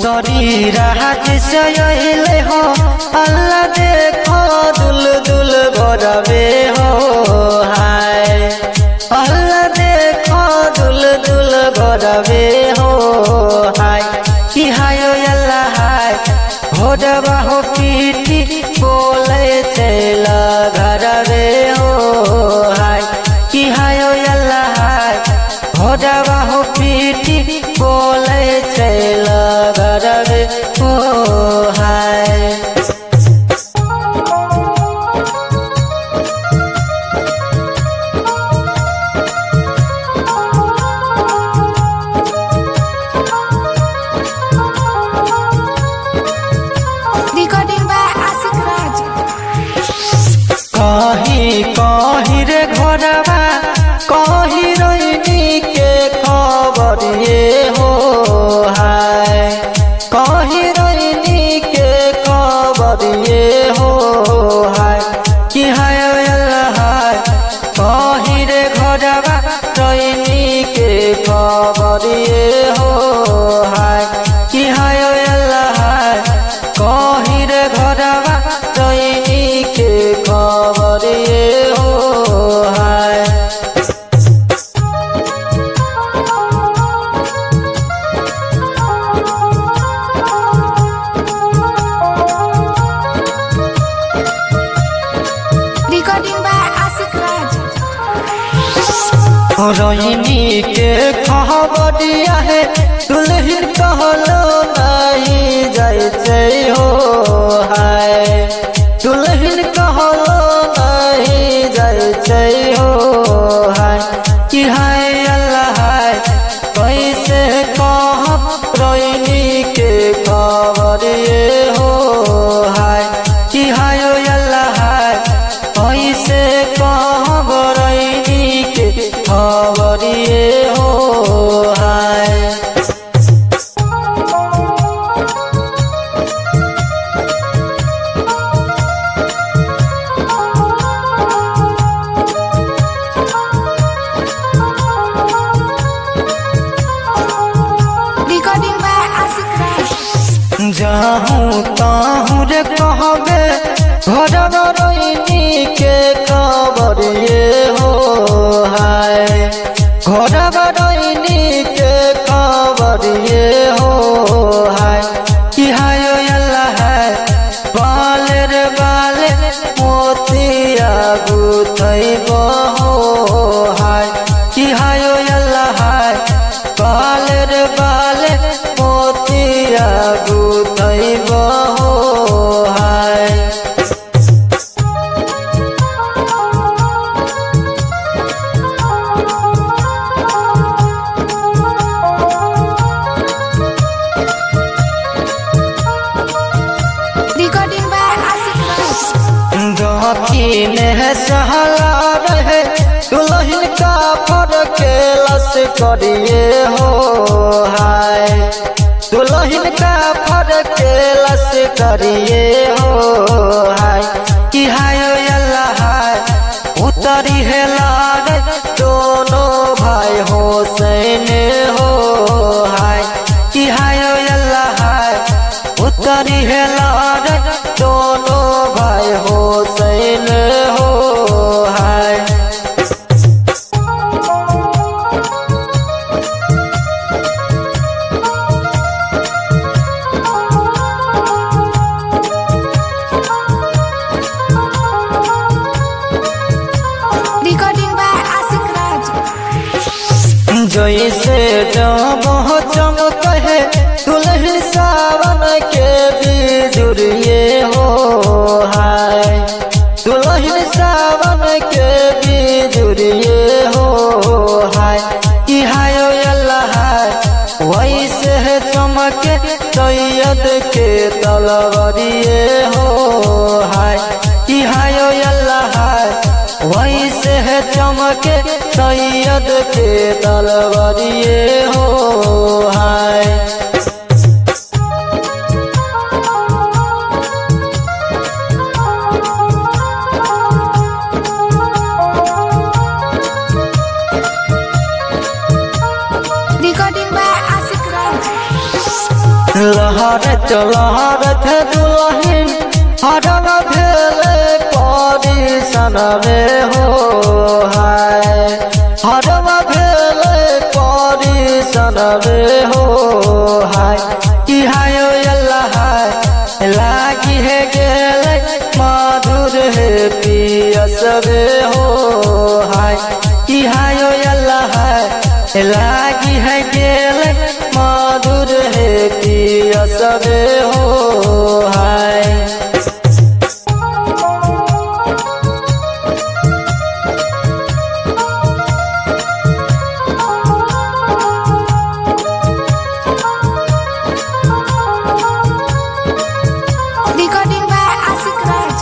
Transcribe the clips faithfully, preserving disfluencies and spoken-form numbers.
उतरी राहत से अइले हो अल्लाह देखो दुल दुल गरबे हो हाय अल्लाह देखो दुल दुल गरबे हो हाय कि हाय अल्लाह हाय भोडवा हो पीटी बोले चला घरबे हो हाय कि हाय अल्लाह हाय भोडवा हो पीटी बोले चला घरबे हो हाय। कहीं कहीं रे घरवा कहीं रोइनी के खबर ये हो हाय कहीं रोइनी के खबर ये हो हाय कि हाय अल्लाह हाय कहीं रे घरवा रोइनी के खबर ये हो हाय कि हाय अल्लाह हाय कहीं रे घरवा रोइनी के खबर ये हो हाय। रोहिणी के खबरिया है दुल्हन कहलो नहीं जाइते हो हाय दुल्हन कहलो नहीं जाइते हो हाय कि हाय अल्लाह हाय कैसे कहब रोहिणी के खबर ये हो हाय कि हाय अल्लाह हाय कैसे कहब रोहिणी के खबर ये हो हाय। जाहूँ ताहूँ रे कहबे घरवा रोइनी के खबर ये हो हाय घरवा रोइनी के खबर ये हो हाय कि हाय अल्लाह हाय बाले रे बाले मोतिया गुथैबो हो हाय कि हाय अल्लाह हाय बाले रे बाले मोतिया गुथैबो हो हाय। ने सहला रहे दुल्हन का फर्क लस करिए हो हाय दुल्हन का फर्क लस करिए हो हाय कि हाय अल्लाह हाय उतरी है लाड दोनों भाई हुसैन हो हाय कि हाय अल्लाह हाय उतरी है लाड दोनों भाई हुसैन हो हाय। जैसे जब चमक है दुल्हन सावन के बिजुरिए हो हाय दुल्हन सावन के बिजुरिए हो हाय कि हाय अल्लाह हाय वैसे है चमके सैयद के तलवरिए हो हाय कि हाय अल्लाह हाय वैसे है चमके सैयद के तलवरिए हो हाय। लहरत लहरत दुल्हन हरवा भेले परिसन रे हो हाय हरवा भेले परिसन रे हो हाय कि हाय अल्लाह हाय लागी है गेले मधुर है पियस रे हो हाय कि हाय अल्लाह हाय लागी है गेले मधुर है पियस रे हो हाय Recording by Asik Raj.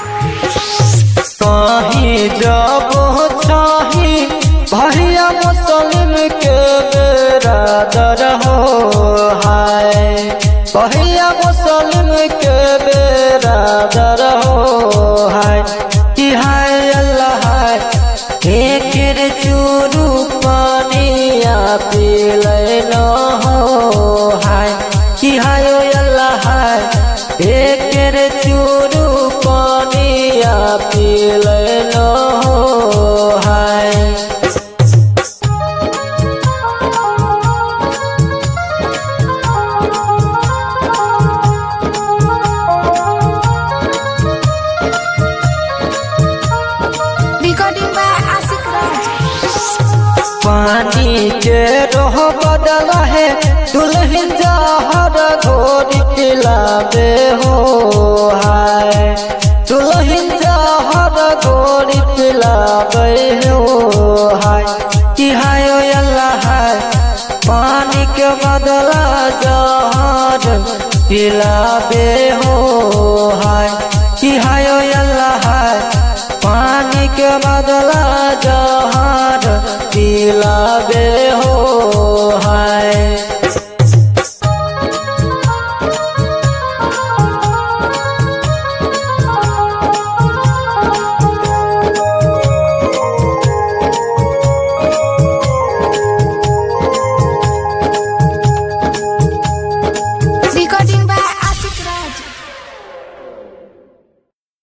कहीं जब चाही भैया मुस्लिम के बेरादर हो हाय भैया मुस्लिम के बेरादर हो हाय कि हाय अल्लाह हाय एक चूरू पानिया पी लेना हो हाय कि हाय अल्लाह हाय एक चूरू पानिया पी लेना हो हाय Recording by Asik Raj. पानी के रोह बदला है दुल्हन जहर घोरी पिलावे हो हाय दुल्हन जहर घोरी पिलावे हो हाय कि हाय अल्लाह हाय पानी के बदला जहर पिलावे हो हाय कि हाय अल्लाह हाय पानी के बदला जहर पिलावे हो हाय।